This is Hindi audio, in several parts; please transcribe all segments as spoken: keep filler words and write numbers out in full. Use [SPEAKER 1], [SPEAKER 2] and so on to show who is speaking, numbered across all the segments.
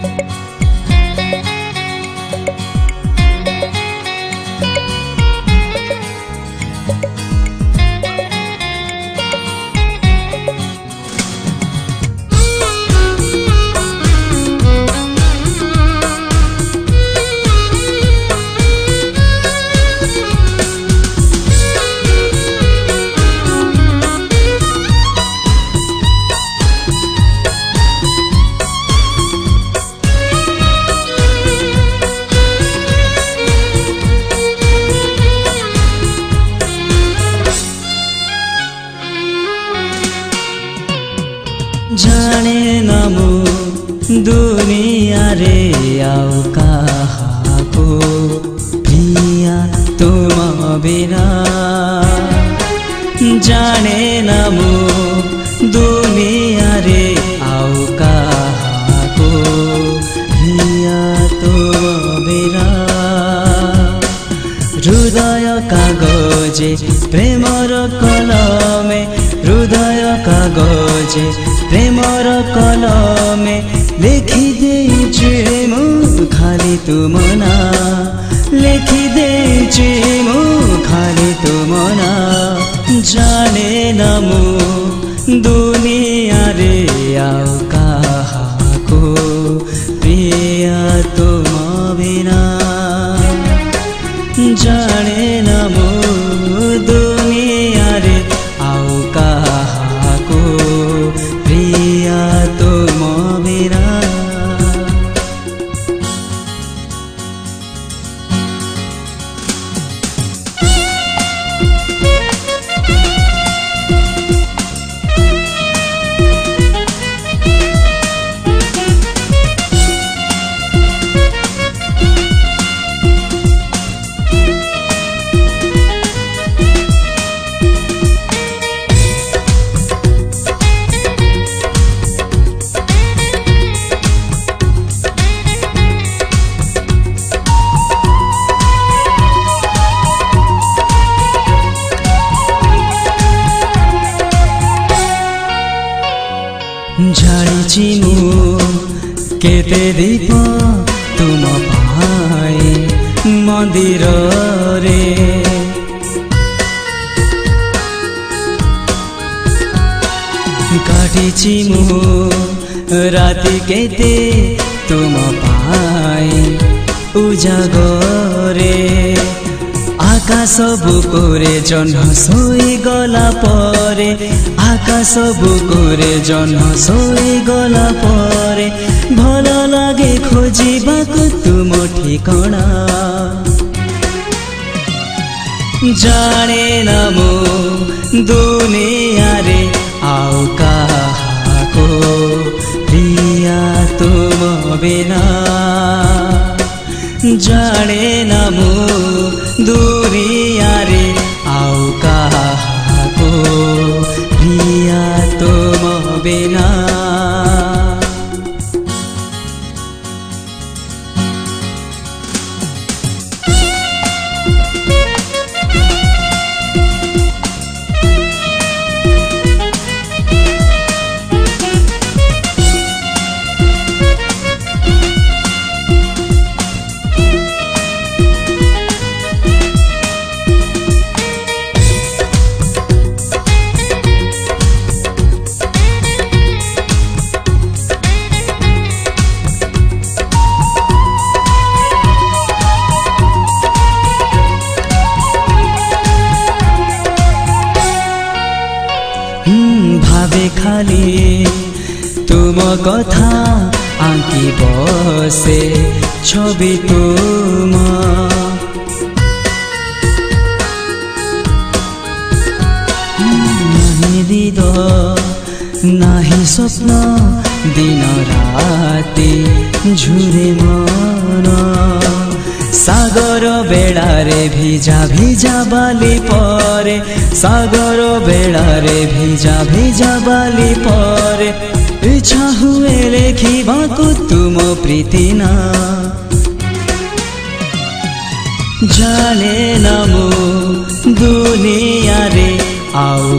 [SPEAKER 1] जाने न मु दुनिया रे आउ काहाको प्रिया तुम बिना। जाने न मु दुनिया रे आउ काहाको प्रिया तुम बिना। हृदय कागजे प्रेमर कलमे हृदय कागजे प्रेमर कलमे लिखि देइछु मु खाली तुम ना। लिखि देइछु मु खाली तुम ना। जाने न मु दुनिया रे आउ काहाको प्रिया तुम बिना। जाने न मु दुनिया रे आउ काहाको प्रिया तुम बिना। जाइछि मु केते दीप तुम पाए मंदिर रे। काटिछि मु राति केते तुम पाए उजागरे। आकाश बुकुरे जह्न सोई गला परे आकाश बुकुरे जह्न सोई गला परे भल लागे खोजिबाकु तुम ठिकाना। जाने न मु दुनिया रे आउ काहाको प्रिया तुम बिना। जाने न मु दुनिया रे आउ काहाको प्रिया तुम बिना। भावे खाली तुम कथा आंकी बसे छवि तुम। नहीं निद नहीं स्वप्न दिन राति झुरे मन। सागर बेड़ारे भिजा भिजा बाली परे सागर बेड़ारे भिजा भिजा बाली परे इच्छा हुए लेखिबाकु तुम प्रीति ना। जाने न मु दुनिया रे आउ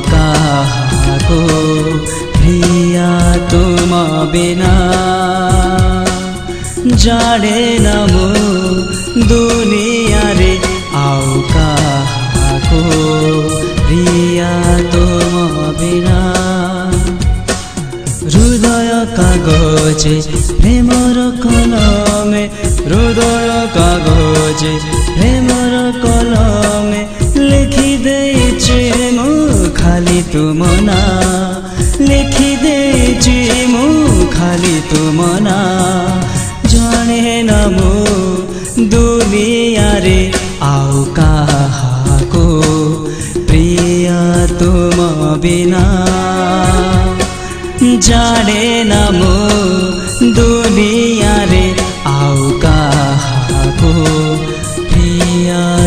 [SPEAKER 1] काहाको प्रिया तुम बिना। जाने ना मु दुनिया रे आउ काहाको प्रिया तुम बिना हृदय कागजे प्रेमर कलमे हृदय कागजे प्रेमर कलमे लिखि देछि मु खाली तुम ना लिखि देछि मु खाली तुम ना जाने ना मु दुनिया रे आउ काहाको प्रिया तुम बिना जाने ना मु दुनिया रे आउ काहाको प्रिया